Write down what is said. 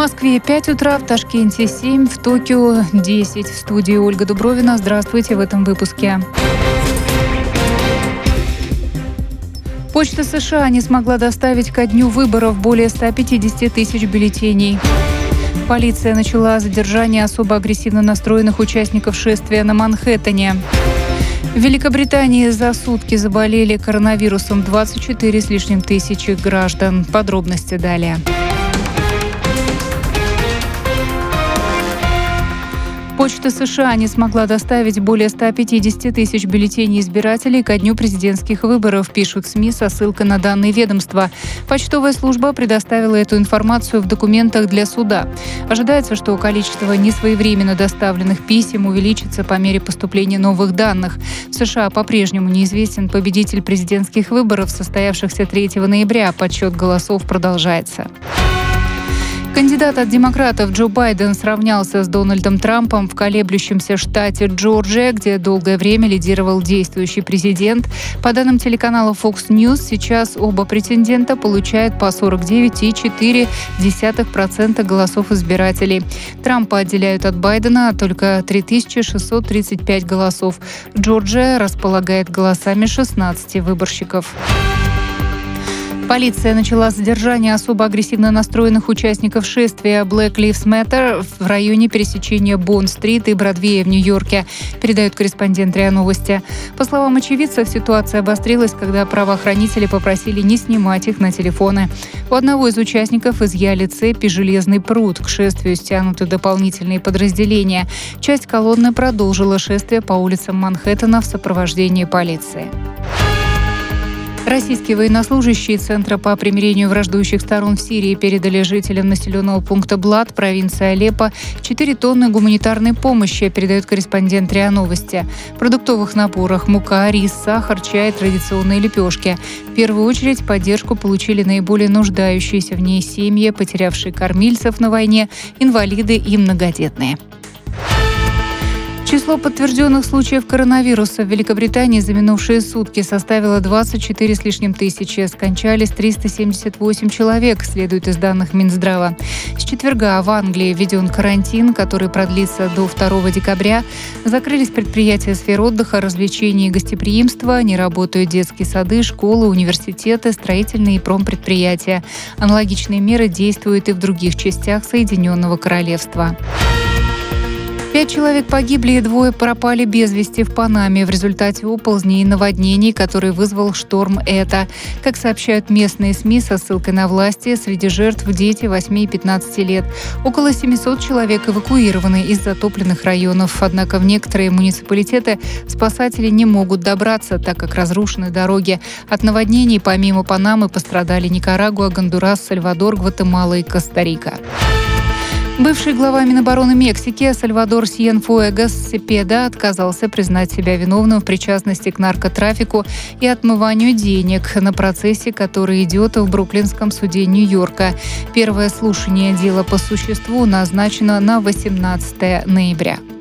Москве 5 утра, в Ташкенте 7, в Токио 10. В студии Ольга Дубровина. Здравствуйте в этом выпуске. Почта США не смогла доставить ко дню выборов более 150 тысяч бюллетеней. Полиция начала задержание особо агрессивно настроенных участников шествия на Манхэттене. В Великобритании за сутки заболели коронавирусом 24 с лишним тысячи граждан. Подробности далее. Почта США не смогла доставить более 150 тысяч бюллетеней избирателей ко дню президентских выборов, пишут СМИ со ссылкой на данные ведомства. Почтовая служба предоставила эту информацию в документах для суда. Ожидается, что количество несвоевременно доставленных писем увеличится по мере поступления новых данных. В США по-прежнему неизвестен победитель президентских выборов, состоявшихся 3 ноября. Подсчет голосов продолжается. Кандидат от демократов Джо Байден сравнялся с Дональдом Трампом в колеблющемся штате Джорджия, где долгое время лидировал действующий президент. По данным телеканала Fox News, сейчас оба претендента получают по 49,4% голосов избирателей. Трампа отделяют от Байдена только 3635 голосов. Джорджия располагает голосами 16 выборщиков. Полиция начала задержание особо агрессивно настроенных участников шествия Black Lives Matter в районе пересечения Бонд-стрит и Бродвея в Нью-Йорке, передает корреспондент РИА Новости. По словам очевидцев, ситуация обострилась, когда правоохранители попросили не снимать их на телефоны. У одного из участников изъяли цепь и железный прут. К шествию стянуты дополнительные подразделения. Часть колонны продолжила шествие по улицам Манхэттена в сопровождении полиции. Российские военнослужащие Центра по примирению враждующих сторон в Сирии передали жителям населенного пункта Блат, провинции Алеппо, 4 тонны гуманитарной помощи, передает корреспондент РИА Новости. В продуктовых наборах мука, рис, сахар, чай, традиционные лепешки. В первую очередь поддержку получили наиболее нуждающиеся в ней семьи, потерявшие кормильцев на войне, инвалиды и многодетные. Число подтвержденных случаев коронавируса в Великобритании за минувшие сутки составило 24 с лишним тысячи. Скончались 378 человек, следует из данных Минздрава. С четверга в Англии введен карантин, который продлится до 2 декабря. Закрылись предприятия сфер отдыха, развлечений и гостеприимства, не работают детские сады, школы, университеты, строительные и промпредприятия. Аналогичные меры действуют и в других частях Соединенного Королевства. 5 человек погибли и 2 пропали без вести в Панаме в результате оползней и наводнений, который вызвал шторм Эта. Как сообщают местные СМИ со ссылкой на власти, среди жертв дети 8 и 15 лет. Около 700 человек эвакуированы из затопленных районов. Однако в некоторые муниципалитеты спасатели не могут добраться, так как разрушены дороги. От наводнений помимо Панамы пострадали Никарагуа, Гондурас, Сальвадор, Гватемала и Коста-Рика. Бывший глава Минобороны Мексики Сальвадор Сиенфуэгас Сепеда отказался признать себя виновным в причастности к наркотрафику и отмыванию денег на процессе, который идет в Бруклинском суде Нью-Йорка. Первое слушание дела по существу назначено на 18 ноября.